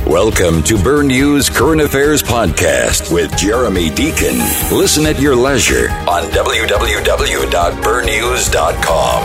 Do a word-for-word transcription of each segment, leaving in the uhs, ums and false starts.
Welcome to Burn News Current Affairs Podcast with Jeremy Deacon. Listen at your leisure on w w w dot burn news dot com.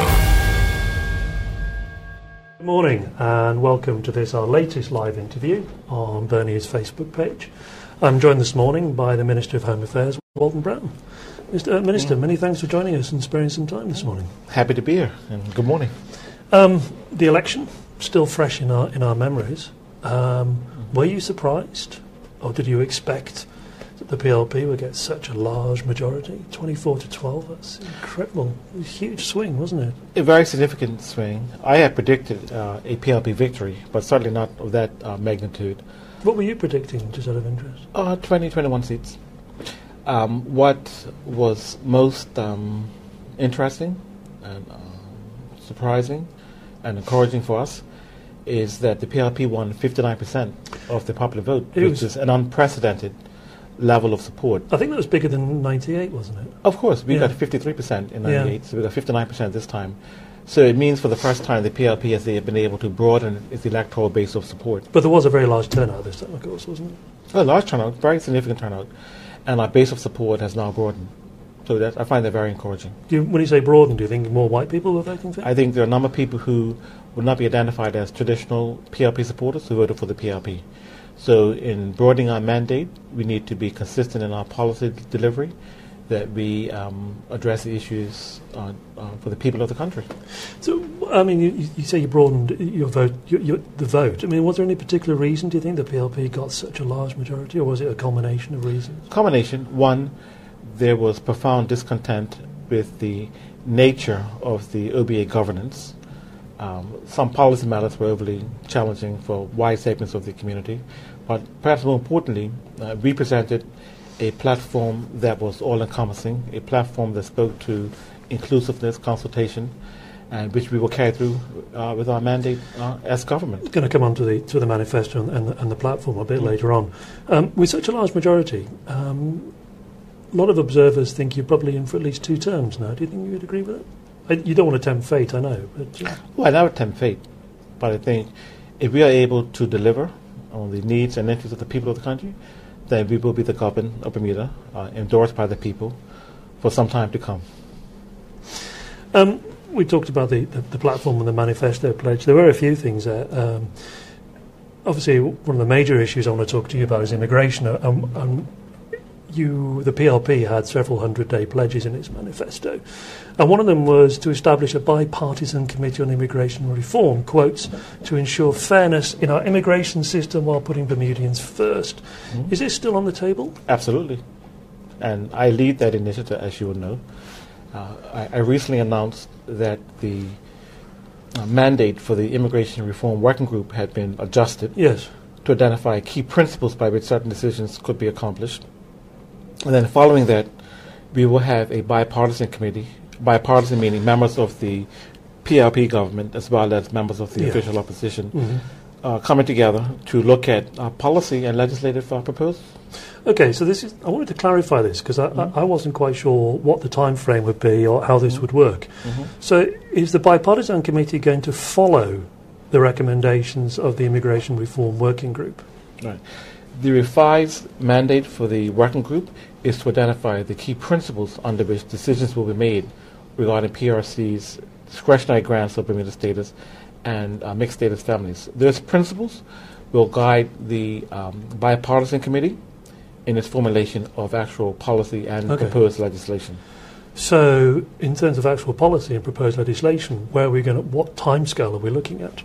Good morning and welcome to this, our latest live interview on Burn News Facebook page. I'm joined this morning by the Minister of Home Affairs, Walton Brown. Mister Uh, Minister, many thanks for joining us and sparing some time this morning. Happy to be here, and good morning. Um, the election, still fresh in our in our memories. Um, were you surprised, or did you expect that the P L P would get such a large majority? twenty-four to twelve, that's incredible. It was a huge swing, wasn't it? A very significant swing. I had predicted uh, a P L P victory, but certainly not of that uh, magnitude. What were you predicting, just out of interest? Uh, twenty, twenty-one seats. Um, what was most um, interesting and uh, surprising and encouraging for us is that the P L P won fifty-nine percent of the popular vote, It which is an unprecedented level of support. I think that was bigger than ninety-eight, wasn't it? Of course, we Yeah. got fifty-three percent in ninety-eight, Yeah. so we got fifty-nine percent this time. So it means for the first time the P L P has been able to broaden its electoral base of support. But there was a very large turnout this time, of course, wasn't it? A large turnout, very significant turnout, and our base of support has now broadened. So that, I find that very encouraging. Do you, when you say broaden, do you think more white people were voting for it? I think there are a number of people who would not be identified as traditional P L P supporters who voted for the P L P. So in broadening our mandate, we need to be consistent in our policy delivery, that we um, address the issues uh, uh, for the people of the country. So, I mean, you, you say you broadened your vote, your, your, the vote. I mean, was there any particular reason, do you think, the P L P got such a large majority, or was it a combination of reasons? Combination. One, there was profound discontent with the nature of the O B A governance. Um, some policy matters were overly challenging for wide segments of the community, but perhaps more importantly, uh, we presented a platform that was all-encompassing, a platform that spoke to inclusiveness, consultation, and which we will carry through uh, with our mandate uh, as government. It's going to come on to the to the manifesto and, and, the, and the platform a bit mm. later on. Um, with such a large majority, um, a lot of observers think you're probably in for at least two terms now. Do you think you would agree with it? I, you don't want to tempt fate, I know. But uh, well, I never tempt fate, but I think if we are able to deliver on the needs and interests of the people of the country, then we will be the government of Bermuda, uh, endorsed by the people, for some time to come. Um, we talked about the, the, the platform and the manifesto pledge. There were a few things there. Um, obviously, one of the major issues I want to talk to you about is immigration. Um, um, you, the P L P had several hundred-day pledges in its manifesto, and one of them was to establish a bipartisan committee on immigration reform, quotes, to ensure fairness in our immigration system while putting Bermudians first. Mm-hmm. Is this still on the table? Absolutely. And I lead that initiative, as you will know. Uh, I, I recently announced that the uh, mandate for the Immigration Reform Working Group had been adjusted yes. to identify key principles by which certain decisions could be accomplished. And then following that, we will have a bipartisan committee, bipartisan meaning members of the P L P government as well as members of the yeah. official opposition, mm-hmm. uh, coming together to look at uh, policy and legislative uh, proposals. Okay, so this is. I wanted to clarify this because I, mm-hmm. I, I wasn't quite sure what the time frame would be or how this mm-hmm. would work. Mm-hmm. So is the bipartisan committee going to follow the recommendations of the Immigration Reform Working Group? Right. The revised mandate for the working group is to identify the key principles under which decisions will be made regarding P R C's discretionary grants of Bermuda status and uh, mixed status families. Those principles will guide the um, bipartisan committee in its formulation of actual policy and okay. proposed legislation. So, in terms of actual policy and proposed legislation, where are we going? What timescale are we looking at?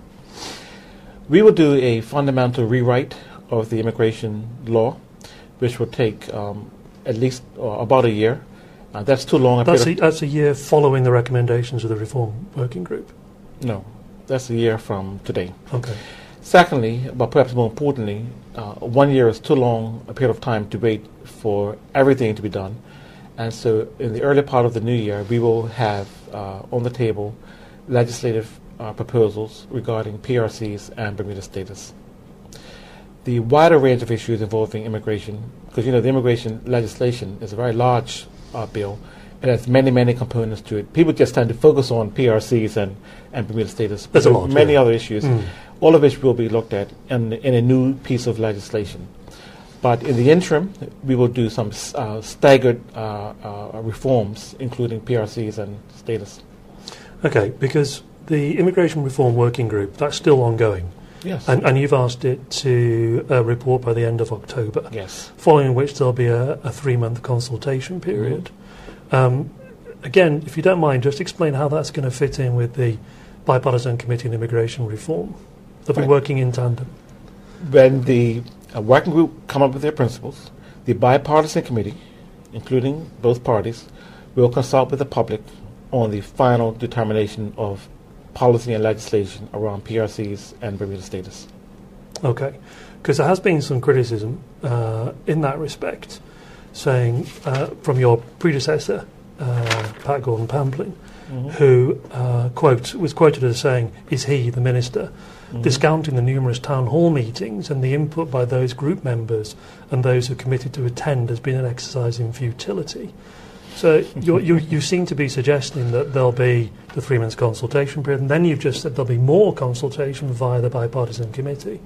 We will do a fundamental rewrite of the immigration law, which will take um, at least uh, about a year. Uh, that's too long. A that's, a, that's a year following the recommendations of the Reform Working Group? No, that's a year from today. Okay. Secondly, but perhaps more importantly, uh, one year is too long a period of time to wait for everything to be done. And so in the early part of the new year, we will have uh, on the table legislative uh, proposals regarding P R Cs and Bermuda status. The wider range of issues involving immigration, because you know the immigration legislation is a very large uh, bill, It has many, many components to it. People just tend to focus on P R Cs and, and Bermuda status. There's a lot. Many yeah. other issues. Mm. all of which will be looked at in, in a new piece of legislation. But in the interim, we will do some uh, staggered uh, uh, reforms, including P R Cs and status. Okay, because the Immigration Reform Working Group, that's still ongoing. Yes. And, and you've asked it to uh, report by the end of October. Yes. Following which there'll be a, a three-month consultation period. Mm-hmm. Um, again, if you don't mind, just explain how that's going to fit in with the Bipartisan Committee on Immigration Reform. They'll be right. working in tandem. When the uh, working group come up with their principles, the Bipartisan Committee, including both parties, will consult with the public on the final determination of policy and legislation around P R Cs and Bermuda status. Okay, because there has been some criticism uh, in that respect, saying uh, from your predecessor, uh, Pat Gordon-Pamplin, mm-hmm. who uh, quote was quoted as saying, "Is he the minister?" Mm-hmm. discounting the numerous town hall meetings and the input by those group members and those who committed to attend as being an exercise in futility. So you're, you you seem to be suggesting that there'll be the three months consultation period, and then you've just said there'll be more consultation via the bipartisan committee.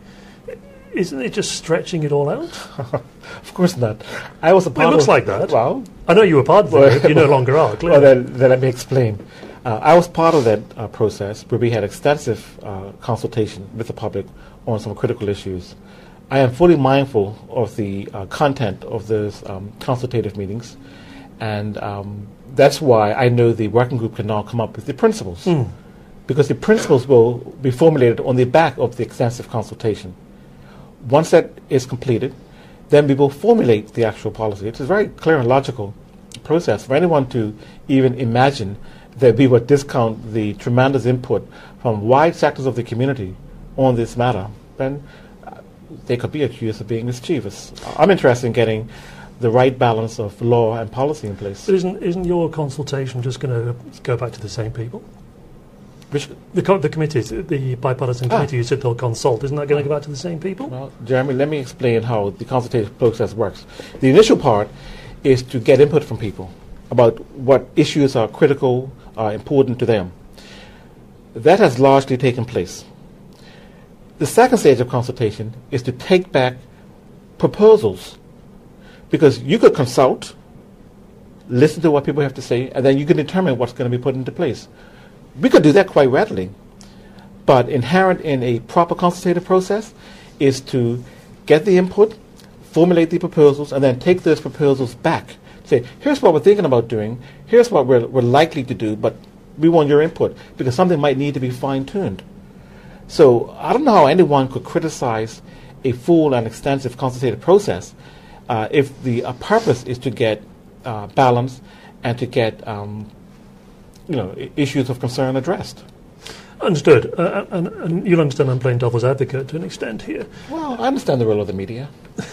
Isn't it just stretching it all out? Of course not. I was a part well, it looks of, like that. Well, I know you were part of well, it. You no longer are. Clearly. Well, then, then let me explain. Uh, I was part of that uh, process where we had extensive uh, consultation with the public on some critical issues. I am fully mindful of the uh, content of those um, consultative meetings, and um, that's why I know the working group can now come up with the principles, mm. because the principles will be formulated on the back of the extensive consultation. Once that is completed, then we will formulate the actual policy. It's a very clear and logical process for anyone to even imagine that we would discount the tremendous input from wide sectors of the community on this matter. Then uh, they could be accused of being mischievous. I'm interested in getting the right balance of law and policy in place. But isn't, isn't your consultation just going to go back to the same people? Which the, co- the committees, the bipartisan ah. committee, you said they'll consult. Isn't that going to go back to the same people? Well, Jeremy, let me explain how the consultative process works. The initial part is to get input from people about what issues are critical, are important to them. That has largely taken place. The second stage of consultation is to take back proposals, because you could consult, listen to what people have to say, and then you can determine what's going to be put into place. We could do that quite readily, but inherent in a proper consultative process is to get the input, formulate the proposals, and then take those proposals back. Say, here's what we're thinking about doing, here's what we're, we're likely to do, but we want your input, because something might need to be fine-tuned. So I don't know how anyone could criticize a full and extensive consultative process uh, if the uh, purpose is to get uh, balance and to get um, you know, I- issues of concern addressed. Understood. Uh, and, and you'll understand I'm playing devil's advocate to an extent here. Well, I understand the role of the media.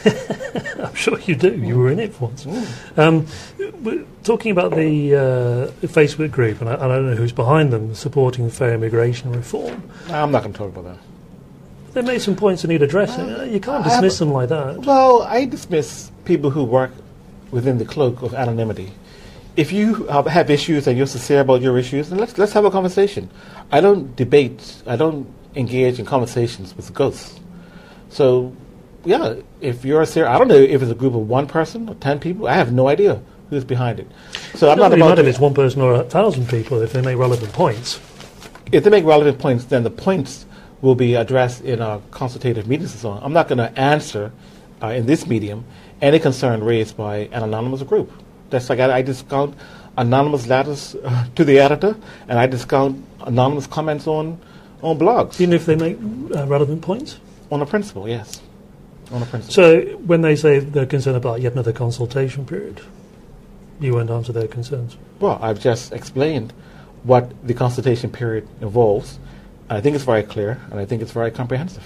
I'm sure you do. You were in it once. Um, we're talking about the uh, Facebook group, and I, I don't know who's behind them, supporting fair immigration reform. I'm not going to talk about that. They made some points that need addressing. Uh, you can't dismiss them like that. Well, I dismiss people who work within the cloak of anonymity. If you uh, have issues and you're sincere about your issues, then let's let's have a conversation. I don't debate. I don't engage in conversations with ghosts. So, yeah, if you're serious, I don't know if it's a group of one person or ten people. I have no idea who's behind it. So I'm not really about matter to, if it's one person or a thousand people if they make relevant points. If they make relevant points, then the points will be addressed in our consultative meetings and so on. I'm not going to answer uh, in this medium any concern raised by an anonymous group. That's like I, I discount anonymous letters uh, to the editor, and I discount anonymous comments on on blogs. Even if they make uh, relevant points? On a principle, yes. On a principle. So when they say they're concerned about yet another consultation period, you won't answer their concerns? Well, I've just explained what the consultation period involves. I think it's very clear, and I think it's very comprehensive.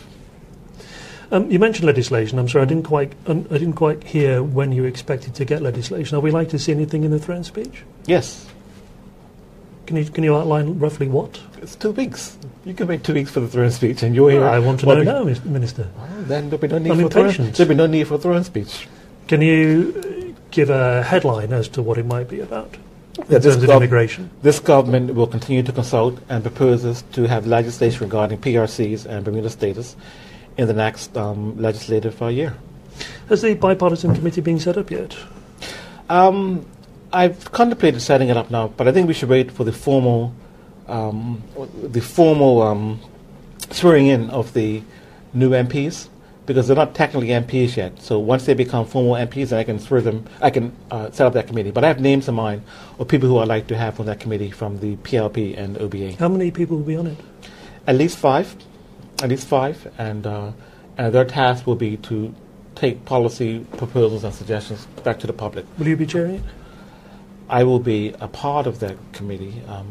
Um, you mentioned legislation. I'm sorry, I didn't quite. Um, I didn't quite hear when you expected to get legislation. Are we likely to see anything in the threatened speech? Yes. Can you can you outline roughly what? It's two weeks. You can make two weeks for the throne speech, and you're here. I want to know now, Minister. Well, then there'll be no need I'm for throne. impatient. There'll be no need for throne speech. Can you uh, give a headline as to what it might be about? in terms of gov- immigration? This government will continue to consult and proposes to have legislation regarding P R Cs and Bermuda status in the next um, legislative uh, year. Has the bipartisan committee been set up yet? Um, I've contemplated setting it up now, but I think we should wait for the formal, um, the formal um, swearing in of the new M Ps, because they're not technically M Ps yet. So once they become formal M Ps, then I can swear them. I can uh, set up that committee. But I have names in mind of people who I'd like to have on that committee from the P L P and O B A. How many people will be on it? At least five, at least five, and uh, and their task will be to take policy proposals and suggestions back to the public. Will you be chairing it? I will be a part of that committee. Um,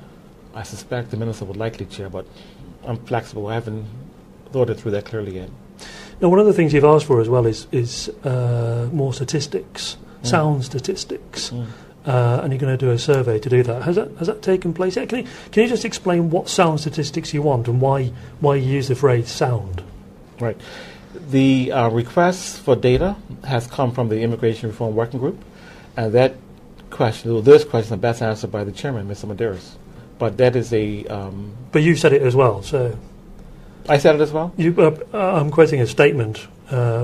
I suspect the minister would likely chair, but I'm flexible. I haven't thought it through that clearly yet. Now, one of the things you've asked for as well is is uh, more statistics, Mm. sound statistics, Mm. uh, and you're going to do a survey to do that. Has that has that taken place yet? Can you can you just explain what sound statistics you want and why why you use the phrase sound? Right. The uh, request for data has come from the Immigration Reform Working Group, and that question, well, this question is best answered by the chairman, Mister Medeiros. But that is a... Um, But you said it as well, so... I said it as well? You, uh, uh, I'm quoting a statement. Uh,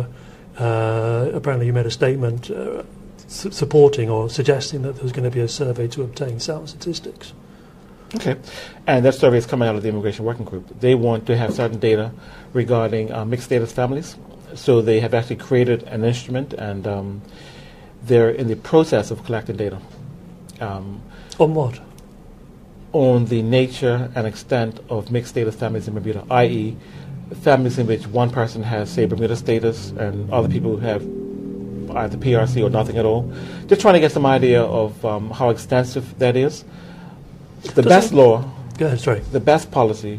uh, apparently you made a statement uh, su- supporting or suggesting that there's going to be a survey to obtain sound statistics. Okay. And that survey is coming out of the Immigration Working Group. They want to have certain data regarding uh, mixed status families. So they have actually created an instrument, and um, they're in the process of collecting data. Um, On what? on the nature and extent of mixed status families in Bermuda, that is families in which one person has, say, Bermuda status and other people have either P R C or nothing at all. Just trying to get some idea of um, how extensive that is. The Does best it- law, Go ahead, sorry. the best policy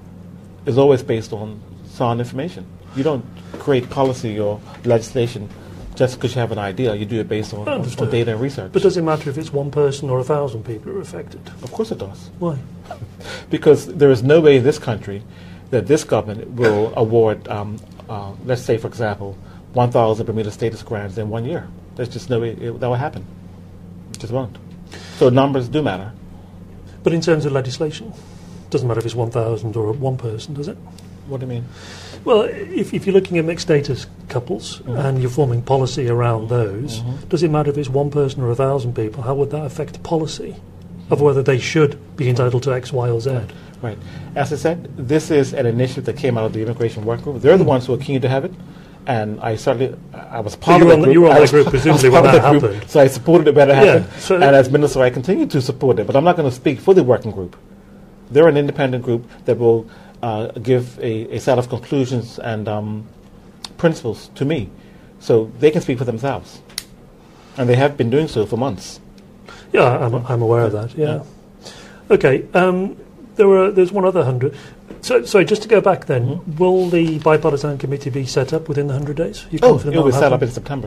is always based on sound information. You don't create policy or legislation just because you have an idea. You do it based on, on, Understood. on data and research. But does it matter if it's one person or a thousand people who are affected? Of course it does. Why? Because there is no way in this country that this government will award, um, uh, let's say, for example, one thousand Bermuda status grants in one year. There's just no way it, that will happen. It just won't. So numbers do matter. But in terms of legislation, it doesn't matter if it's one thousand or one person, does it? What do you mean? Well, if, if you're looking at mixed status couples Mhm. and you're forming policy around those, Mhm. does it matter if it's one person or a thousand people? How would that affect policy of whether they should be entitled to X, Y, or Z? Right. As I said, this is an initiative that came out of the Immigration Work Group. They're the ones who are keen to have it. And I certainly, I was part you of were the on the- group. you were on I that was- group I was presumably part when of that group, happened. So I supported it when it Yeah, happened. so- and as minister, I continue to support it. But I'm not going to speak for the working group. They're an independent group that will uh, give a, a set of conclusions and um, principles to me. So they can speak for themselves. And they have been doing so for months. Yeah, I'm, I'm aware of that, yeah. Okay, um, there were, there's one other hundred. So, sorry, just to go back then, Mhm. will the bipartisan committee be set up within the one hundred days? You Oh, confident it will be that'll set up happen? in September.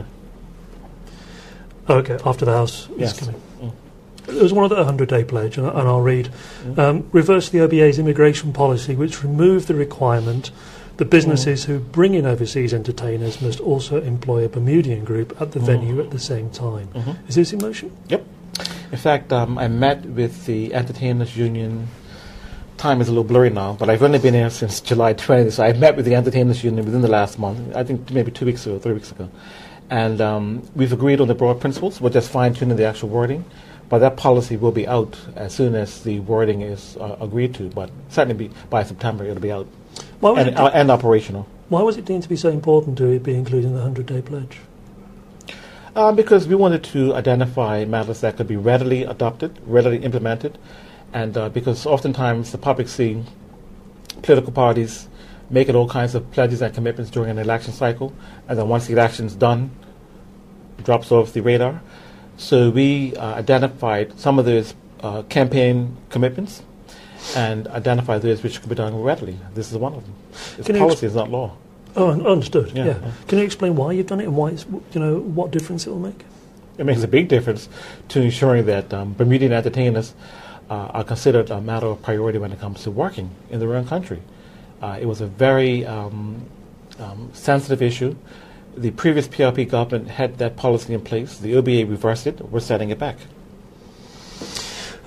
Oh, okay, after the House Yes. is coming. Mm. There was one other hundred-day pledge, and, I- and I'll read. Mm. Um, reverse the O B A's immigration policy, which removed the requirement that businesses who bring in overseas entertainers must also employ a Bermudian group at the Mm. venue at the same time. Mhm. Is this in motion? Yep. In fact, um, I met with the Entertainers Union. Time is a little blurry now, but I've only been here since July twentieth, so I met with the Entertainers Union within the last month, I think maybe two weeks ago, three weeks ago. And um, we've agreed on the broad principles. We're just fine-tuning the actual wording. But that policy will be out as soon as the wording is uh, agreed to. But certainly be, by September, it'll be out Why was, and, it, uh, and operational. why was it deemed to be so important to be included in the hundred-day pledge? Uh, because we wanted to identify matters that could be readily adopted, readily implemented, and uh, because oftentimes the public see political parties making all kinds of pledges and commitments during an election cycle, and then once the election's done, it drops off the radar. So we uh, identified some of those uh, campaign commitments and identified those which could be done readily. This is one of them. It's Can you policy, it's not law. Oh, un- understood. Yeah, Yeah. yeah. Can you explain why you've done it and why it's, you know, what difference it will make? It makes a big difference to ensuring that um, Bermudian entertainers uh, are considered a matter of priority when it comes to working in their own country. Uh, it was a very um, um, sensitive issue. The previous P R P government had that policy in place. The O B A reversed it. We're setting it back.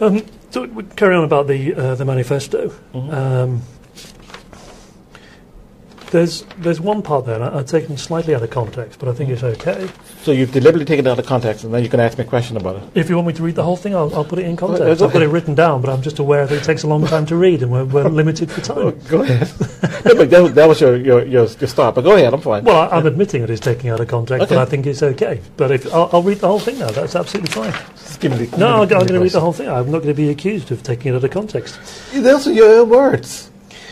Um, so we carry on about the uh, the manifesto. Mm-hmm. Um, there's there's one part there, and I, I've taken slightly out of context, but I think it's okay. So you've deliberately taken it out of context, and then you can ask me a question about it. If you want me to read the whole thing, I'll, I'll put it in context. okay. I've got it written down, but I'm just aware that it takes a long time to read, and we're, we're limited for time. Oh, go ahead. No, but that, was- that was your, your, your, your start, but go ahead, I'm fine. Well, I, I'm admitting it is taking out of context, Okay. but I think it's okay. But if I'll, I'll read the whole thing now, that's absolutely fine. Just give me the, No, I'm, give me going to read voice. the whole thing. I'm not going to be accused of taking it out of context. Those are your words.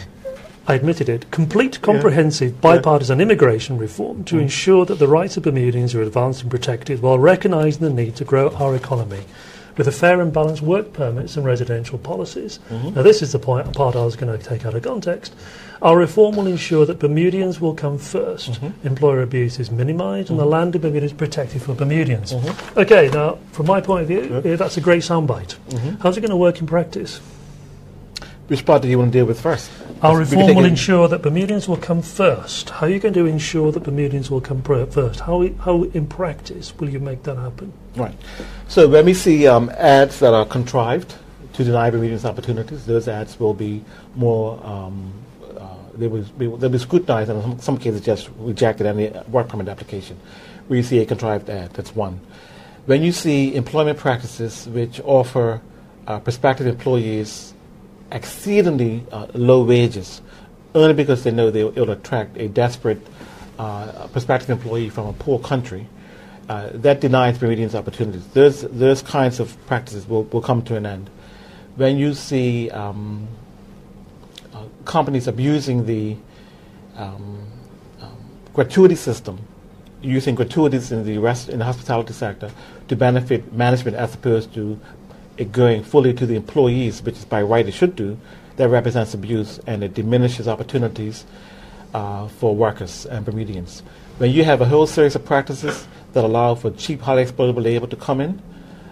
I admitted it. Complete, comprehensive, bipartisan immigration reform to ensure that the rights of Bermudians are advanced and protected while recognising the need to grow our economy with a fair and balanced work permits and residential policies. Now, this is the point, part I was going to take out of context. Our reform will ensure that Bermudians will come first, employer abuse is minimised, and the land in Bermuda is protected for Bermudians. Okay, now, from my point of view, yeah, that's a great soundbite. How's it going to work in practice? Which part do you want to deal with first? Our We can reform take will it- ensure that Bermudians will come first. How are you going to ensure that Bermudians will come pr- first? How, i- how in practice will you make that happen? Right. So when we see um, ads that are contrived to deny Bermudians opportunities, those ads will be more, um, uh, they will be, they'll be scrutinized, and in some, some cases just rejected any work permit application. Where you see a contrived ad, that's one. When you see employment practices which offer uh, prospective employees exceedingly uh, low wages, only because they know they will attract a desperate uh, prospective employee from a poor country, uh, that denies Bermudians opportunities. Those those kinds of practices will, will come to an end. When you see um, uh, companies abusing the um, um, gratuity system, using gratuities in the rest in the hospitality sector to benefit management as opposed to it going fully to the employees, which is by right it should do, that represents abuse, and it diminishes opportunities uh, for workers and Bermudians. When you have a whole series of practices that allow for cheap, highly exploitable labor to come in,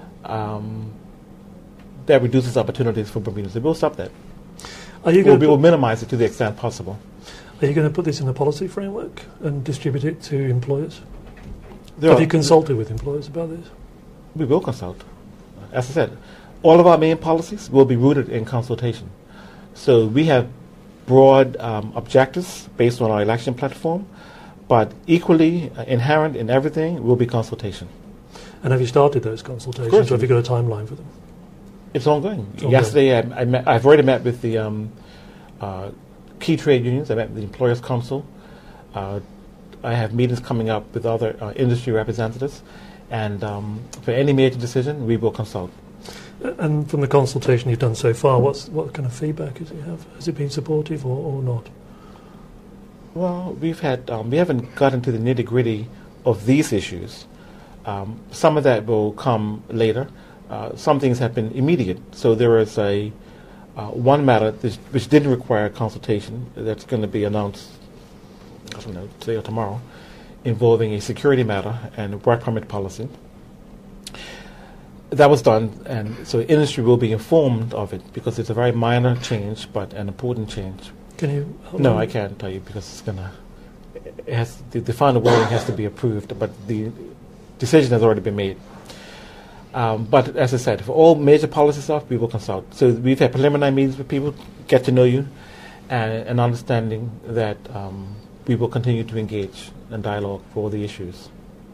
um, that reduces opportunities for Bermudians. It will stop that. Are you We'll, going we to will put, minimize it to the extent possible. are you going to put this in a policy framework and distribute it to employers? There Have are- you consulted with employers about this? We will consult. As I said, all of our main policies will be rooted in consultation. So we have broad um, objectives based on our election platform, but equally uh, inherent in everything will be consultation. And have you started those consultations, course. or have you got a timeline for them? It's ongoing. It's ongoing. Yesterday, I, I met, I've already met with the um, uh, key trade unions. I met with the Employers' Council. Uh, I have meetings coming up with other uh, industry representatives. And um, for any major decision, we will consult. Uh, And from the consultation you've done so far, what's what kind of feedback does it have? Has it been supportive or, or not? Well, we've had um, we haven't gotten to the nitty gritty of these issues. Um, some of that will come later. Uh, some things have been immediate. So there is a uh, one matter this, which didn't require consultation that's going to be announced, I don't know, today or tomorrow, involving a security matter and work permit policy. That was done, and so industry will be informed of it because it's a very minor change, but an important change. Can you? help No, me? I can't tell you because it's gonna. It has the, the final wording has to be approved, but the decision has already been made. Um, but as I said, for all major policy stuff, we will consult. So we've had preliminary meetings with people, get to know you, and an understanding that um, we will continue to engage in dialogue for all the issues.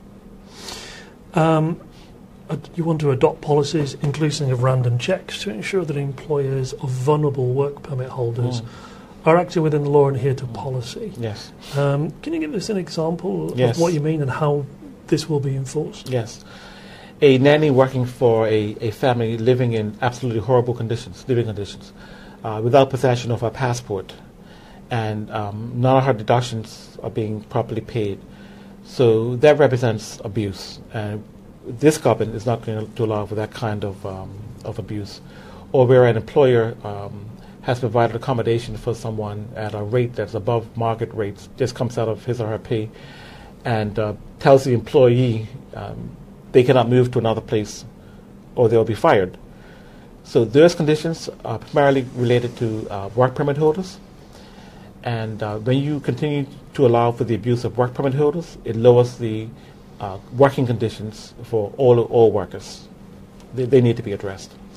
Um, uh, you want to adopt policies inclusive of random checks to ensure that employers of vulnerable work permit holders Mm. are acting within the law and adhere to policy. Yes, Um, can you give us an example Yes. of what you mean and how this will be enforced? yes. A nanny working for a, a family living in absolutely horrible conditions, living conditions, uh, without possession of her passport, and um, none of her deductions are being properly paid. So that represents abuse, and this government is not going to allow for that kind of um, of abuse. Or where an employer um, has provided accommodation for someone at a rate that's above market rates, just comes out of his or her pay, and uh, tells the employee um, they cannot move to another place or they'll be fired. So those conditions are primarily related to uh, work permit holders. And uh, when you continue to allow for the abuse of work permit holders, it lowers the uh, working conditions for all all workers. They, they need to be addressed.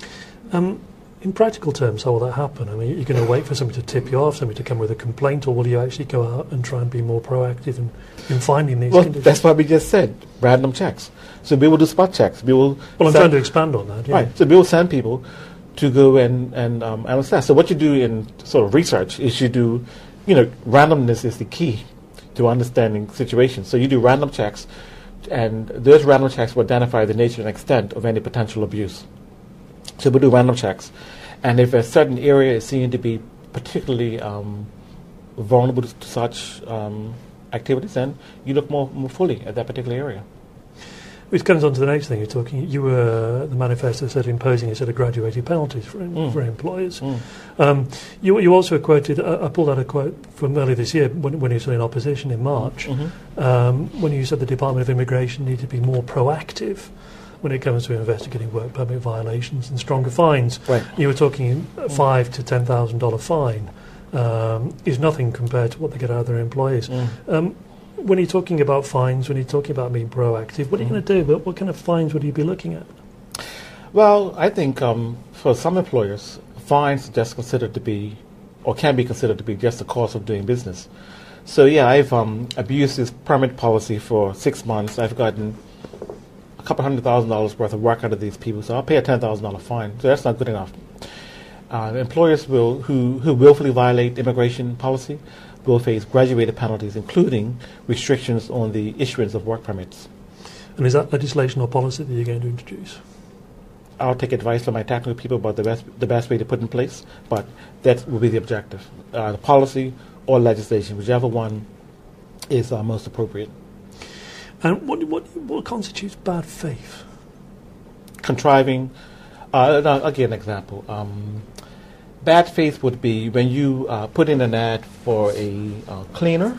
Um, in practical terms, how will that happen? I mean, you're going to wait for somebody to tip you off, somebody to come with a complaint, or will you actually go out and try and be more proactive in, in finding these well, conditions? That's what we just said, random checks. So we will do spot checks. We will well, I'm send, trying to expand on that. Yeah. Right. So we will send people to go and, and um, analyze that. So what you do in sort of research is you do, you know, randomness is the key to understanding situations. So you do random checks, and those random checks will identify the nature and extent of any potential abuse. So we do random checks. And if a certain area is seen to be particularly um, vulnerable to, to such um, activities, then you look more, more fully at that particular area. Which comes on to the next thing you're talking. You were, the manifesto said, imposing a set of graduated penalties for mm. for employers. Mm. Um, you, you also quoted, uh, I pulled out a quote from earlier this year when, when you were in opposition in March, mm-hmm. um, when you said the Department of Immigration needed to be more proactive when it comes to investigating work permit violations and stronger fines. Right. You were talking a five to ten thousand dollar fine um, is nothing compared to what they get out of their employees. Mm. Um, when you're talking about fines, when you're talking about being proactive, what are you mm. going to do? What, what kind of fines would you be looking at? Well, I think um, for some employers, fines are just considered to be, or can be considered to be, just the cost of doing business. So yeah, I've um, abused this permit policy for six months. I've gotten a couple hundred thousand dollars worth of work out of these people, so I'll pay a ten thousand dollar fine. So that's not good enough. Uh, employers will who who willfully violate immigration policy will face graduated penalties, including restrictions on the issuance of work permits. And is that legislation or policy that you're going to introduce? I'll take advice from my technical people about the best the best way to put in place, but that will be the objective. Uh, the policy or legislation, whichever one is uh, most appropriate. And what what what constitutes bad faith? Contriving. Uh, now, I'll give an example. Um, bad faith would be when you uh, put in an ad for a uh, cleaner,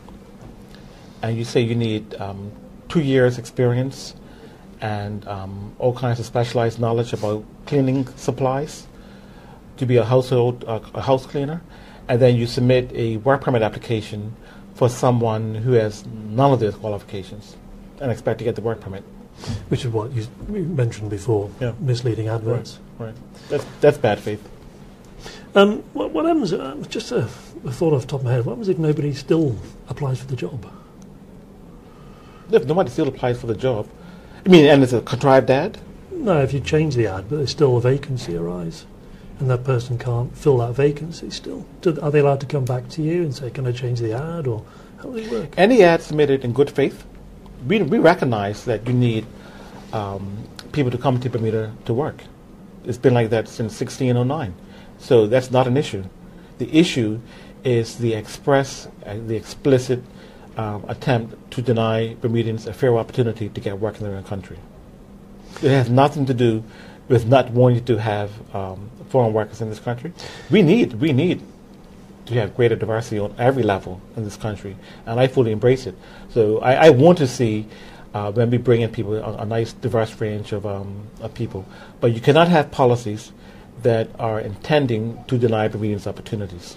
and you say you need um, two years experience and um, all kinds of specialized knowledge about cleaning supplies to be a household uh, a house cleaner, and then you submit a work permit application for someone who has none of those qualifications and expect to get the work permit. Which is what you mentioned before, yeah. Misleading adverts. Right, right. That's, that's bad faith. Um, what, what happens, uh, just a, a thought off the top of my head, what happens if nobody still applies for the job? If nobody still applies for the job, I mean, and it's a contrived ad? No, if you change the ad, but there's still a vacancy arise, and that person can't fill that vacancy still, do, are they allowed to come back to you and say, can I change the ad, or how does it work? Any ad submitted in good faith, we, we recognize that you need um, people to come to Bermuda to work. It's been like that since sixteen oh nine. So that's not an issue. The issue is the express, uh, the explicit um, attempt to deny Bermudians a fair opportunity to get work in their own country. It has nothing to do with not wanting to have um, foreign workers in this country. We need, we need to have greater diversity on every level in this country, and I fully embrace it. So I, I want to see uh, when we bring in people, a, a nice diverse range of, um, of people. But you cannot have policies that are intending to deny Bermudians opportunities.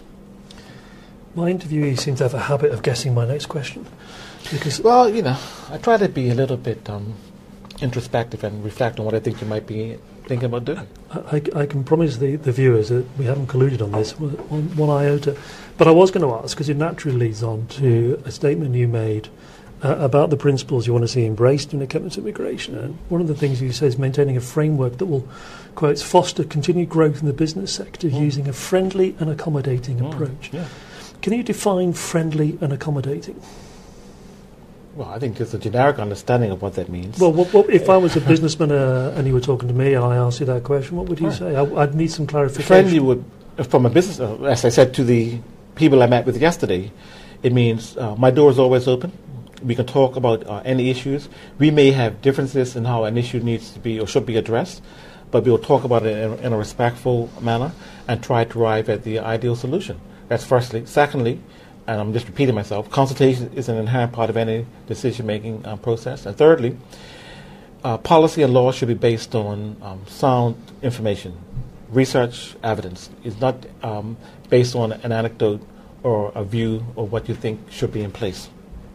My interviewees seem to have a habit of guessing my next question. Because well, you know, I try to be a little bit um, introspective and reflect on what I think you might be thinking about doing. I, I can promise the, the viewers that we haven't colluded on this one, one iota. But I was going to ask, because it naturally leads on to a statement you made uh, about the principles you want to see embraced when it comes to immigration. And one of the things you say is maintaining a framework that will, quotes, foster continued growth in the business sector mm. using a friendly and accommodating mm. approach. Yeah. Can you define friendly and accommodating? Well, I think there's a generic understanding of what that means. Well, what, what, if I was a businessman uh, and you were talking to me and I asked you that question, what would you right. say? I, I'd need some clarification. Friendly would, from a business, uh, as I said to the people I met with yesterday, it means uh, my door is always open. We can talk about uh, any issues. We may have differences in how an issue needs to be or should be addressed, but we'll talk about it in, in a respectful manner and try to arrive at the ideal solution. That's firstly. Secondly, and I'm just repeating myself, consultation is an inherent part of any decision-making um, process. And thirdly, uh, policy and law should be based on um, sound information, research, evidence. It's not um, based on an anecdote or a view of what you think should be in place.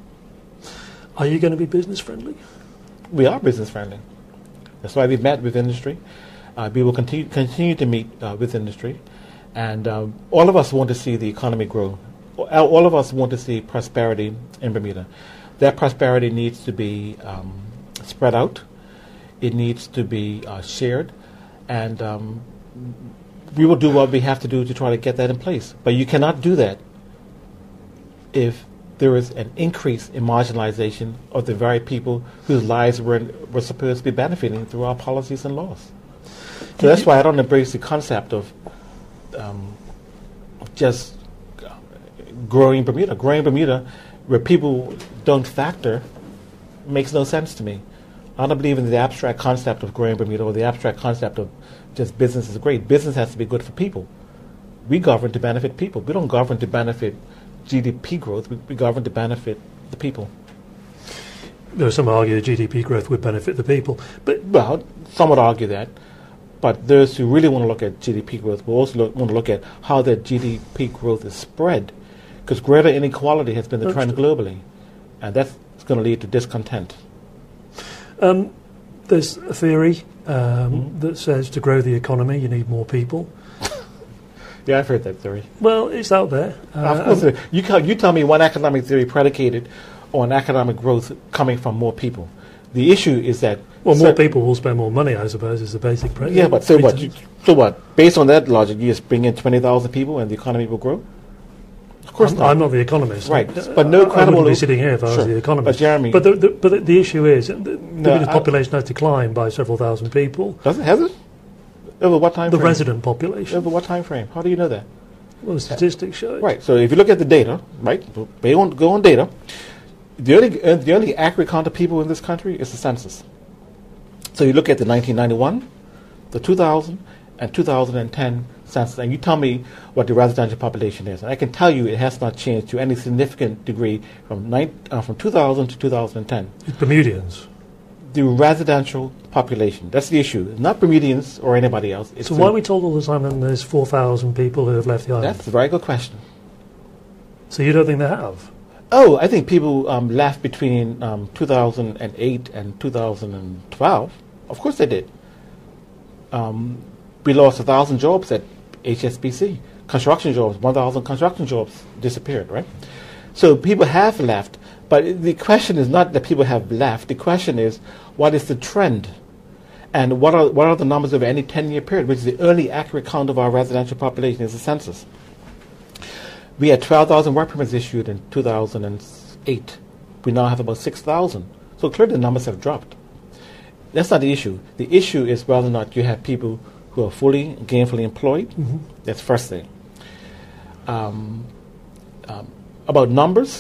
Are you going to be business-friendly? We are business-friendly. That's why we've met with industry. Uh, we will continue continue to meet uh, with industry, and um, all of us want to see the economy grow. All, all of us want to see prosperity in Bermuda. That prosperity needs to be um, spread out. It needs to be uh, shared, and um, we will do what we have to do to try to get that in place. But you cannot do that if there is an increase in marginalization of the very people whose lives we're, we're supposed to be benefiting through our policies and laws. So that's why I don't embrace the concept of um, just growing Bermuda. Growing Bermuda where people don't factor makes no sense to me. I don't believe in the abstract concept of growing Bermuda or the abstract concept of just business is great. Business has to be good for people. We govern to benefit people. We don't govern to benefit G D P growth. We, we govern to benefit the people. There are some argue that G D P growth would benefit the people. But well, some would argue that. But those who really want to look at G D P growth will also look, want to look at how that G D P growth is spread, because greater inequality has been the trend globally, and that's going to lead to discontent. Um, there's a theory um, mm-hmm. that says to grow the economy you need more people. Yeah, I've heard that theory. Well, it's out there. Uh, of course, um, you, ca- you tell me one economic theory predicated on economic growth coming from more people. The issue is that... Well, more people will spend more money, I suppose, is the basic pre- Yeah, but so what? You, so what? Based on that logic, you just bring in twenty thousand people and the economy will grow? Of course I'm not. I'm not the economist. Right, Uh, but no I, credible... I wouldn't be sitting here if I sure. was the economist. But Jeremy... But the, the, but the, the issue is, the, the no, population has declined by several thousand people. Does it? Has it? Over what time the frame? The resident population. Over what time frame? How do you know that? Well, the statistics show it. Right, so if you look at the data, right, they won't go on data, the only, uh, the only accurate count of people in this country is the census. So you look at the nineteen ninety-one, the two thousand, and two thousand ten census, and you tell me what the residential population is. And I can tell you it has not changed to any significant degree from, ni- uh, from two thousand to two thousand ten. It's Bermudians. The residential population, that's the issue. Not Bermudians or anybody else. It's so why are we told all the time that there's four thousand people who have left the island? That's a very good question. So you don't think they have? Oh, I think people um, left between um, two thousand eight and two thousand twelve. Of course they did. Um, we lost one thousand jobs at H S B C. Construction jobs, one thousand construction jobs disappeared, right? So people have left. But the question is not that people have left. The question is, what is the trend? And what are what are the numbers over any ten-year period, which is the only accurate count of our residential population is the census. We had twelve thousand work permits issued in two thousand eight. We now have about six thousand. So clearly the numbers have dropped. That's not the issue. The issue is whether or not you have people who are fully gainfully employed. Mm-hmm. That's the first thing. Um, um, about numbers,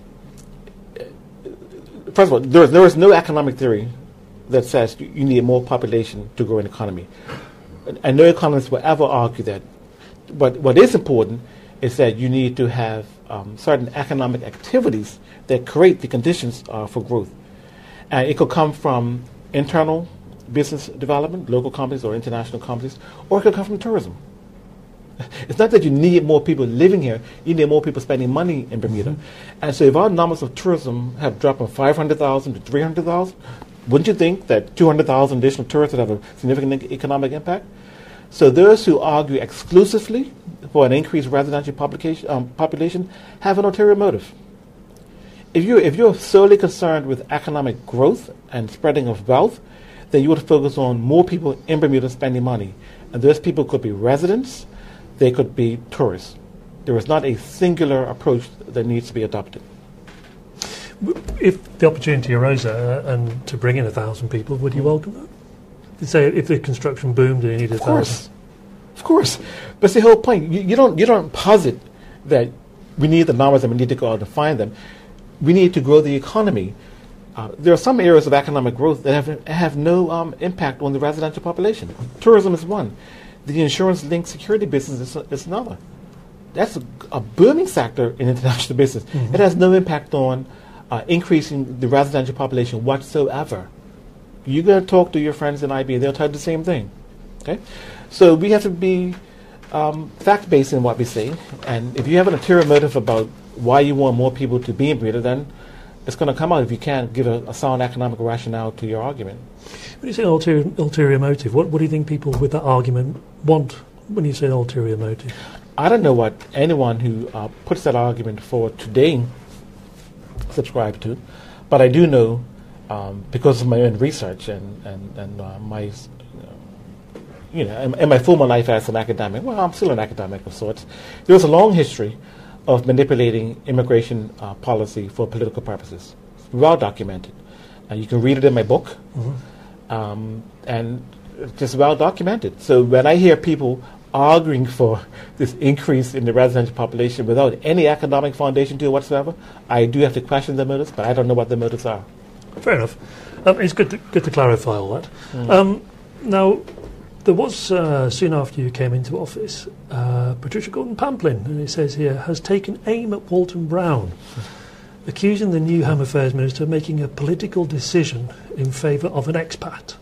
first of all, there is, there is no economic theory that says you, you need more population to grow an economy. And no economist will ever argue that. But what is important is that you need to have um, certain economic activities that create the conditions uh, for growth. And it could come from internal business development, local companies or international companies, or it could come from tourism. It's not that you need more people living here, you need more people spending money in Bermuda. Mm-hmm. And so if our numbers of tourism have dropped from five hundred thousand to three hundred thousand, wouldn't you think that two hundred thousand additional tourists would have a significant economic impact? So those who argue exclusively for an increased residential population, um, population have an ulterior motive. If, you, if you're solely concerned with economic growth and spreading of wealth, then you would focus on more people in Bermuda spending money. And those people could be residents, they could be tourists. There is not a singular approach that needs to be adopted. If the opportunity arose uh, and to bring in a thousand people, would you welcome that? Say if the construction boomed and you needed a thousand. Of course, of course. But it's the whole point. You, you don't you don't posit that we need the numbers and we need to go out and find them. We need to grow the economy. Uh, there are some areas of economic growth that have have no um, impact on the residential population. Tourism is one. The insurance-linked security business is, is another. That's a, a booming sector in international business. Mm-hmm. It has no impact on uh, increasing the residential population whatsoever. You're going to talk to your friends in I B, they'll tell you the same thing. Okay, so we have to be um, fact-based in what we say. And if you have an ulterior motive about why you want more people to be in Bermuda, then it's going to come out if you can't give a, a sound economic rationale to your argument. When you say ulterior, ulterior motive, what, what do you think people with that argument want when you say ulterior motive? I don't know what anyone who uh, puts that argument forward today subscribe to, but I do know, um, because of my own research and, and, and uh, my, uh, you know, in, in my former life as an academic, well, I'm still an academic of sorts, there was a long history of manipulating immigration uh, policy for political purposes. It's well documented. And you can read it in my book, mm-hmm. um, and it's just well documented. So when I hear people arguing for this increase in the residential population without any economic foundation to it whatsoever, I do have to question their motives, but I don't know what the motives are. Fair enough. Um, it's good to, good to clarify all that. Mm. Um, now, there was, uh, soon after you came into office, uh, Patricia Gordon Pamplin, and it says here, has taken aim at Walton Brown, accusing the new Home Affairs Minister of making a political decision in favour of an expat.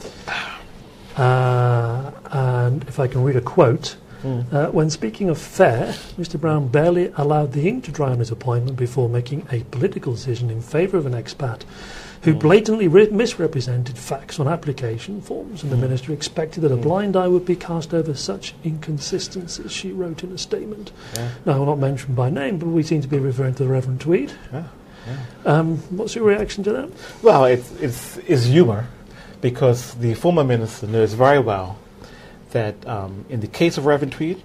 Uh, and if I can read a quote, mm. uh, when speaking of fair, Mister Brown barely allowed the ink to dry on his appointment before making a political decision in favour of an expat who mm. blatantly re- misrepresented facts on application forms, and mm. the minister expected that a blind eye would be cast over such inconsistencies, she wrote in a statement. Yeah. Now, not mentioned by name, but we seem to be referring to the Reverend Tweed. Yeah. Yeah. Um, what's your reaction to that? Well, it's, it's, it's humour, because the former minister knows very well that um, in the case of Reverend Tweed,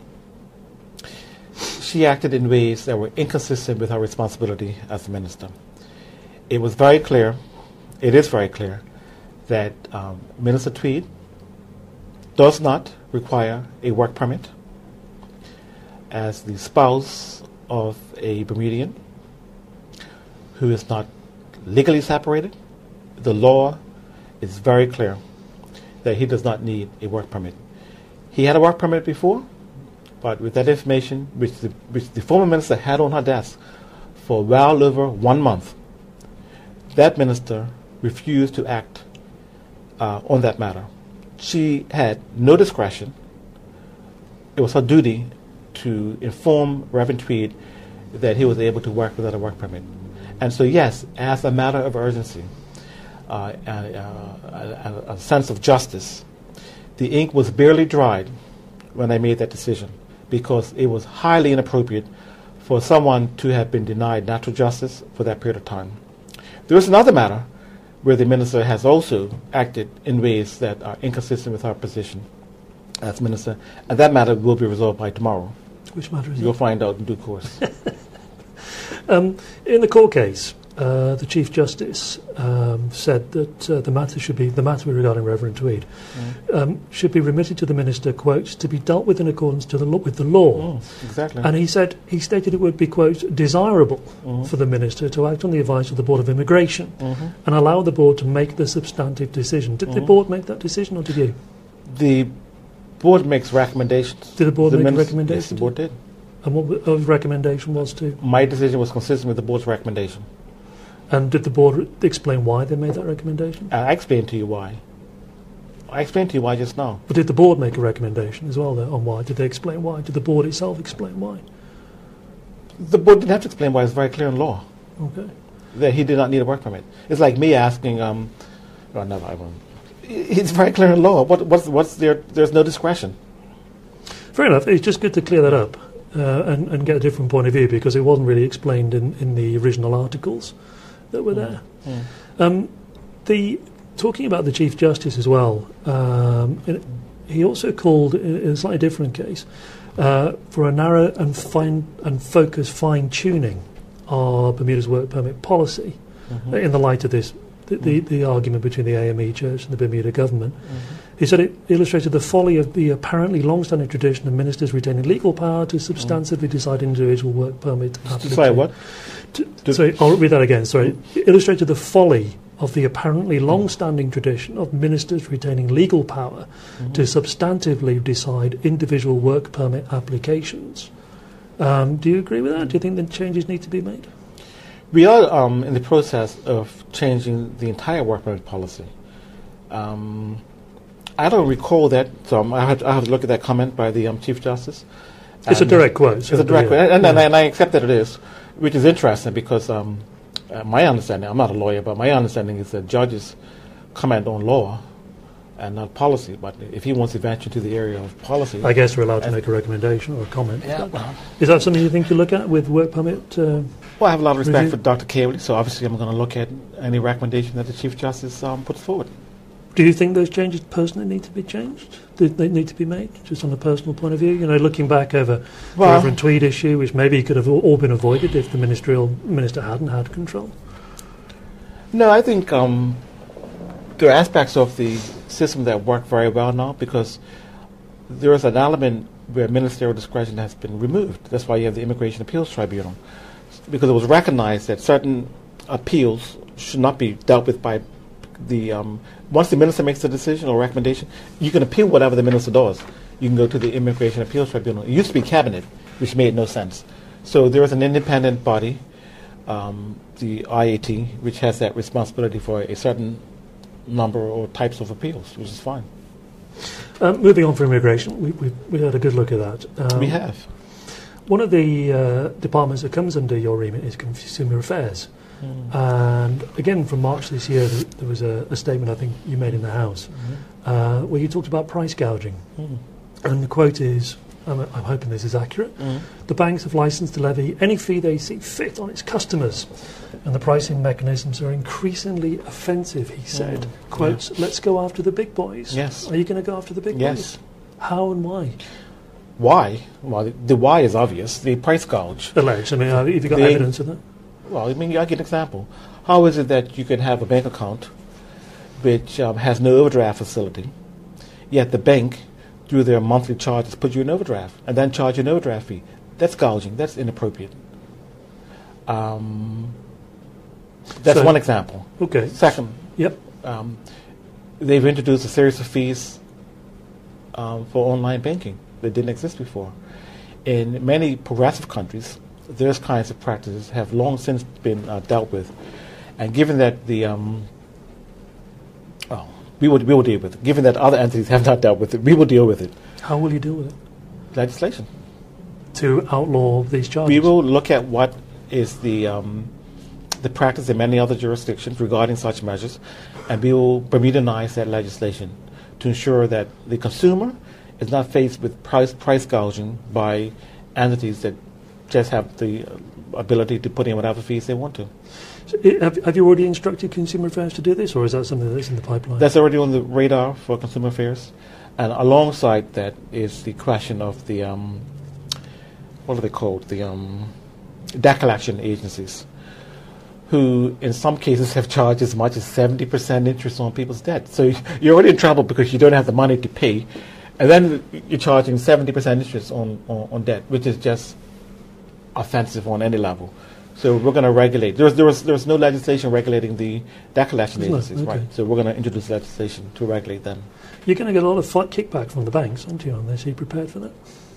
she acted in ways that were inconsistent with her responsibility as a minister. It was very clear, it is very clear, that um, Minister Tweed does not require a work permit as the spouse of a Bermudian who is not legally separated. The law is very clear that he does not need a work permit. He had a work permit before, but with that information, which the, which the former minister had on her desk for well over one month, that minister refused to act uh, on that matter. She had no discretion. It was her duty to inform Reverend Tweed that he was able to work without a work permit. And so, yes, as a matter of urgency, uh, a, a, a, a sense of justice, the ink was barely dried when I made that decision, because it was highly inappropriate for someone to have been denied natural justice for that period of time. There is another matter where the minister has also acted in ways that are inconsistent with her position as minister, and that matter will be resolved by tomorrow. Which matter is You'll it? find out in due course. um, in the court case, uh, the Chief Justice um, said that uh, the matter should be the matter regarding Reverend Tweed mm. um, should be remitted to the minister, quote, to be dealt with in accordance to the lo- with the law. Mm, exactly. And he said he stated it would be, quote, desirable mm-hmm. for the minister to act on the advice of the Board of Immigration mm-hmm. and allow the board to make the substantive decision. Did mm-hmm. the board make that decision, or did you? The board makes recommendations. Did the board the make minister, a recommendation? Yes, the board did. And what the recommendation was to? My decision was consistent with the board's recommendation. And did the board re- explain why they made that recommendation? I explained to you why. I explained to you why just now. But did the board make a recommendation as well there on why? Did they explain why? Did the board itself explain why? The board didn't have to explain why. It's very clear in law. Okay. That he did not need a work permit. It's like me asking, um, well, never, I won't. It's very clear in law. What, what's, what's there? There's no discretion. Fair enough. It's just good to clear that up uh, and, and get a different point of view, because it wasn't really explained in, in the original articles that were there. Mm. Um, the talking about the Chief Justice as well, um, it, he also called, in, in a slightly different case, uh, for a narrow and fine and focused fine-tuning of Bermuda's work permit policy mm-hmm. uh, in the light of this, the, the, the argument between the A M E Church and the Bermuda government. Mm-hmm. He said it illustrated the folly of the apparently long-standing tradition of ministers retaining legal power to substantively decide individual work permit applications. Sorry, what? To, to sorry, I'll read that again. Sorry. It illustrated the folly of the apparently long-standing tradition of ministers retaining legal power mm-hmm. to substantively decide individual work permit applications. Um, do you agree with that? Do you think that changes need to be made? We are um, in the process of changing the entire work permit policy. Um, I don't recall that, so um, I, have to, I have to look at that comment by the um, Chief Justice. It's a direct quote. It's a direct quote, and, and, yeah. and I accept that it is, which is interesting because um, uh, my understanding, I'm not a lawyer, but my understanding is that judges comment on law and not policy. But if he wants to venture into the area of policy, I guess we're allowed to make a recommendation or a comment. Yeah, well, is that something you think you look at with work permit? Uh, well, I have a lot of respect review? for Doctor Cayley, so obviously I'm going to look at any recommendation that the Chief Justice um, puts forward. Do you think those changes personally need to be changed? Do they need to be made, just on a personal point of view? You know, looking back over Well- the Reverend Tweed issue, which maybe could have all all been avoided if the ministerial minister hadn't had control. No, I think um, there are aspects of the system that work very well now because there is an element where ministerial discretion has been removed. That's why you have the Immigration Appeals Tribunal, because it was recognized that certain appeals should not be dealt with by the um, once the minister makes a decision or recommendation, you can appeal whatever the minister does. You can go to the Immigration Appeals Tribunal. It used to be cabinet, which made no sense. So there is an independent body, um, the I A T, which has that responsibility for a certain number or types of appeals, which is fine. Um, moving on from immigration, we, we, we had a good look at that. Um, we have. One of the uh, departments that comes under your remit is Consumer Affairs. Mm. And again, from March this year, th- there was a, a statement I think you made in the House mm-hmm. uh, where you talked about price gouging. Mm. And the quote is, I'm, I'm hoping this is accurate, mm. the banks have licensed to levy any fee they see fit on its customers. And the pricing mechanisms are increasingly offensive, he said. Mm. Quotes, yeah. Let's go after the big boys. Yes. Are you going to go after the big yes. boys? How and why? Why? Well, the, the why is obvious. The price gouge. Alleged. I mean, have you got the, evidence of that? Well, I mean, I'll give an example. How is it that you can have a bank account which um, has no overdraft facility, yet the bank, through their monthly charges, put you in overdraft and then charge you an overdraft fee? That's gouging. That's inappropriate. Um, that's so, one example. Okay. Second, yep. Um, they've introduced a series of fees um, for online banking that didn't exist before. In many progressive countries, those kinds of practices have long since been uh, dealt with, and given that the um, oh, we will we will deal with it. Given that other entities have not dealt with it, we will deal with it. How will you deal with it? Legislation to outlaw these charges. We will look at what is the um, the practice in many other jurisdictions regarding such measures, and we will Bermudianize that legislation to ensure that the consumer is not faced with price price gouging by entities that just have the ability to put in whatever fees they want to. So it, have, have you already instructed Consumer Affairs to do this, or is that something that's in the pipeline? That's already on the radar for Consumer Affairs. And alongside that is the question of the, um, what are they called, the um, debt collection agencies, who in some cases have charged as much as seventy percent interest on people's debt. So you're already in trouble because you don't have the money to pay, and then you're charging seventy percent interest on, on, on debt, which is just offensive on any level. So we're going to regulate. There's there was there's no legislation regulating the debt collection agencies, okay. right? So we're going to introduce legislation to regulate them. You're going to get a lot of fight kickback from the banks, aren't you, on this? Are you prepared for that?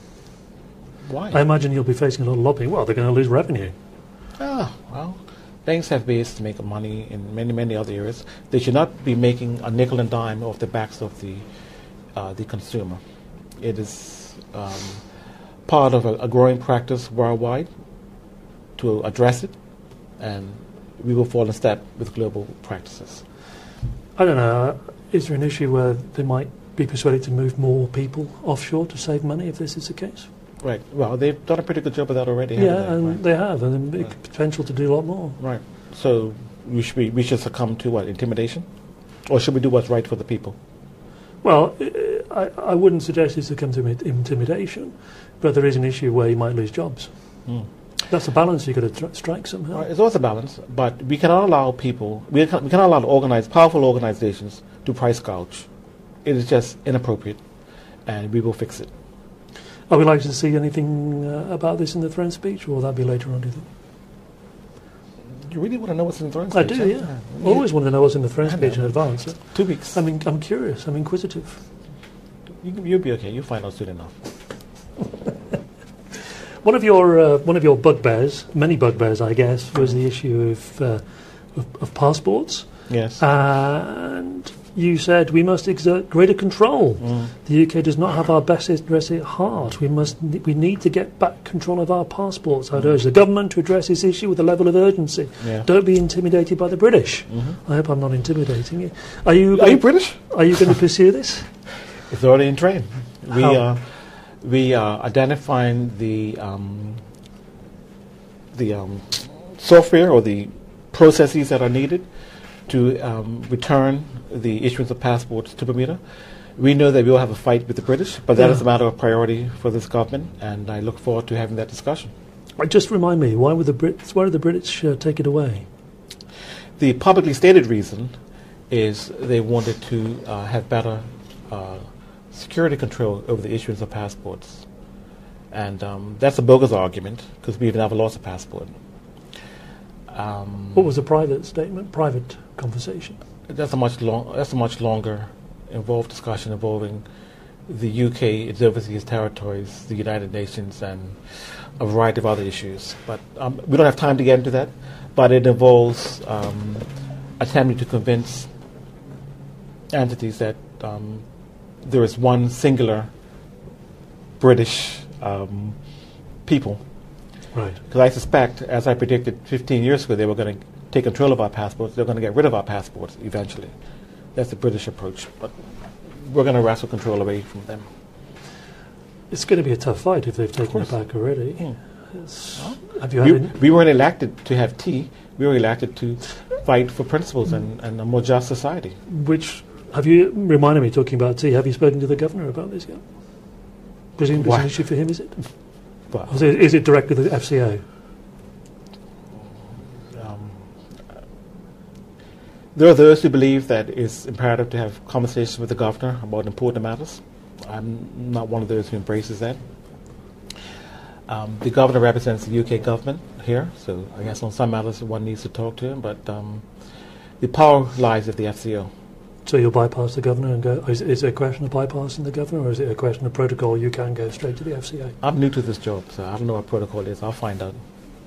Why? I imagine you'll be facing a lot of lobbying. Well, they're going to lose revenue. Ah, well, banks have ways to make money in many, many other areas. They should not be making a nickel and dime off the backs of the uh, the consumer. It is um, part of a, a growing practice worldwide to address it, and we will fall in step with global practices. I don't know. Is there an issue where they might be persuaded to move more people offshore to save money if this is the case? Right. Well, they've done a pretty good job of that already. Yeah, haven't they? and right. they have, and big right. potential to do a lot more. Right. So we should be, we should succumb to what, intimidation, or should we do what's right for the people? Well, I, I wouldn't suggest it's to come to intimidation, but there is an issue where you might lose jobs. Mm. That's a balance you've got to tr- strike somehow. Right, it's always a balance, but we cannot allow people, we, can, we cannot allow organized, powerful organizations to price gouge. It is just inappropriate, and we will fix it. Are we likely to see anything uh, about this in the throne speech, or will that be later on, do you think? You really want to know what's in the throne I speech? do, yeah. yeah. I always want to know what's in the throne speech in advance. Yeah. Two weeks. I mean, I'm curious. I'm inquisitive. You, you'll be okay. You'll find out soon enough. One of your uh, one of your bugbears, many bugbears, I guess, was the issue of uh, of, of passports. Yes. And you said we must exert greater control. Mm. The U K does not have our best interests at heart. We must, we need to get back control of our passports. I'd Mm. urge the government to address this issue with a level of urgency. Yeah. Don't be intimidated by the British. Mm-hmm. I hope I'm not intimidating you. Are you? Are you British? Are you going to pursue this? It's already in train. We How? are we are identifying the um, the um, software or the processes that are needed to um, return the issuance of passports to Bermuda. We know that we will have a fight with the British, but that Yeah. is a matter of priority for this government, and I look forward to having that discussion. Uh, Just remind me, why would the Brits? Why did the British uh, take it away? The publicly stated reason is they wanted to uh, have better uh, security control over the issuance of passports. And um, that's a bogus argument because we've never lost a passport. Um, What was a private statement? Private conversation. that's a much long. That's a much longer, involved discussion involving the U K, its overseas territories, the United Nations, and a variety of other issues. But um, we don't have time to get into that. But it involves um, attempting to convince entities that um, there is one singular British um, people. Right. Because I suspect, as I predicted fifteen years ago, they were going to take control of our passports. They're going to get rid of our passports eventually. That's the British approach. But we're going to wrestle control away from them. It's going to be a tough fight if they've taken it course. back already. Mm. It's- Have you had We, any? we weren't elected to have tea. We were elected to fight for principles and, and a more just society. Which have you reminded me talking about tea? Have you spoken to the governor about this yet? Presumably, it's Why? an issue for him, is it? But Or is it, is it direct with the F C O? um, there are those who believe that it's imperative to have conversations with the governor about important matters. I'm not one of those who embraces that. Um, the governor represents the U K government here, so I guess on some matters one needs to talk to him, but um, the power lies with the F C O. So you'll bypass the governor and go. Is, is it a question of bypassing the governor, or is it a question of protocol? You can go straight to the F C A. I'm new to this job, so I don't know what protocol is. I'll find out.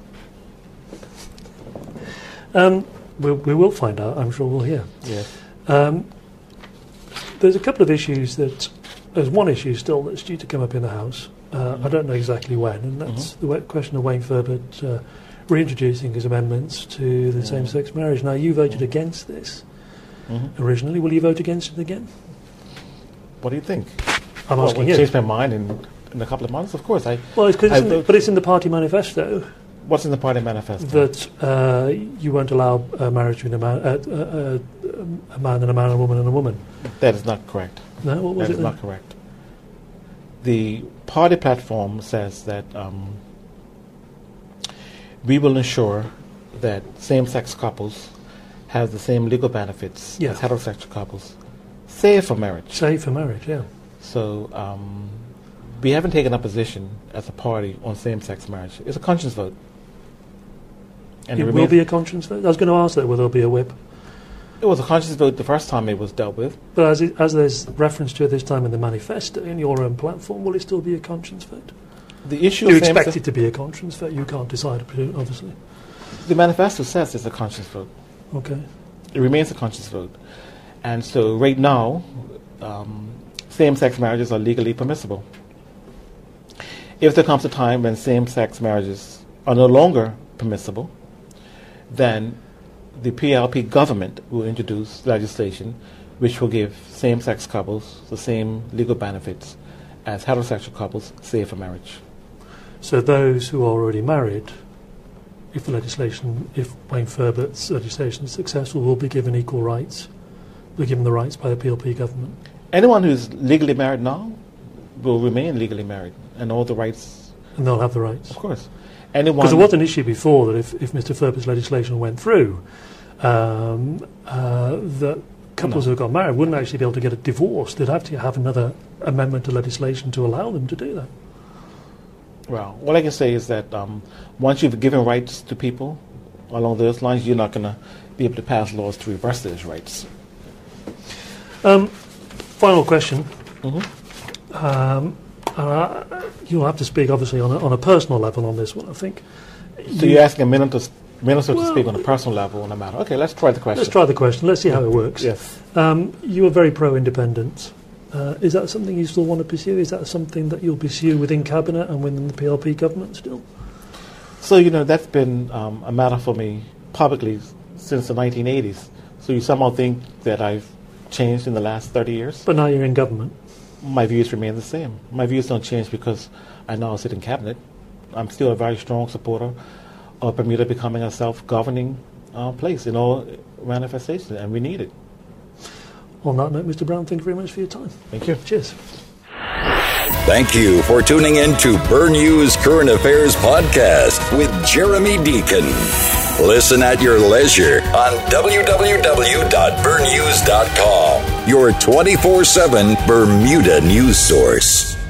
Um, we'll, we will find out. I'm sure we'll hear. Yes. Um, there's a couple of issues that. There's one issue still that's due to come up in the House. Uh, I don't know exactly when, and that's the wa- question of Wayne Furbert uh, reintroducing his amendments to the Yeah. same-sex marriage. Now, you voted Yeah. against this Mm-hmm. originally. Will you vote against it again? What do you think? I'm Well, asking will you. change my mind in, in a couple of months? Of course. I. Well, it's 'cause it's I in the, vote- but it's in the party manifesto What's in the party manifesto? that uh, you won't allow uh, marriage between a man, uh, uh, uh, a man and a man, and a woman and a woman. That is not correct. No, what was That it is then? not correct. The party platform says that um, we will ensure that same-sex couples have the same legal benefits Yeah. as heterosexual couples, save for marriage. Save for marriage, yeah. So um, we haven't taken a position as a party on same-sex marriage. It's a conscience vote. And it will remains- be a conscience vote. I was going to ask that whether there'll be a whip. It was a conscience vote the first time it was dealt with. But as, it, as there's reference to it this time in the manifesto, in your own platform, will it still be a conscience vote? The issue You of expect same-sex- it to be a conscience vote. You can't decide, obviously. the manifesto says it's a conscience vote. Okay. It remains a conscience vote. And so right now, um, same-sex marriages are legally permissible. If there comes a time when same-sex marriages are no longer permissible, then the P L P government will introduce legislation which will give same-sex couples the same legal benefits as heterosexual couples, save for marriage. So those who are already married, if the legislation, if Wayne Furbert's legislation is successful, will be given equal rights, will be given the rights by the P L P government. Anyone who's legally married now will remain legally married, and all the rights, And they'll have the rights. of course. Anyone Because there was an issue before that if, if Mister Furbert's legislation went through, um, uh, that couples No. who got married wouldn't actually be able to get a divorce. They'd have to have another amendment to legislation to allow them to do that. Well, what I can say is that um, once you've given rights to people along those lines, you're not going to be able to pass laws to reverse those rights. Um, final question. Mm-hmm. Um, uh, you'll have to speak, obviously, on a, on a personal level on this one, I think. So you're asking a minister, may not so to Well, speak on a personal level on a matter. Okay, let's try the question. Let's try the question. Let's see how it works. Yes. Um, you were very pro-independence. Uh, is that something you still want to pursue? Is that something that you'll pursue within Cabinet and within the P L P government still? So, you know, that's been um, a matter for me publicly since the nineteen eighties. So you somehow think that I've changed in the last thirty years? But now you're in government. My views remain the same. My views don't change because I now sit in Cabinet. I'm still a very strong supporter of Bermuda becoming a self-governing uh, place in all manifestations, and we need it. On that note, Mister Brown, thank you very much for your time. Thank you. Cheers. Thank you for tuning in to Bernews Current Affairs Podcast with Jeremy Deacon. Listen at your leisure on w w w dot bernews dot com, your twenty-four seven Bermuda news source.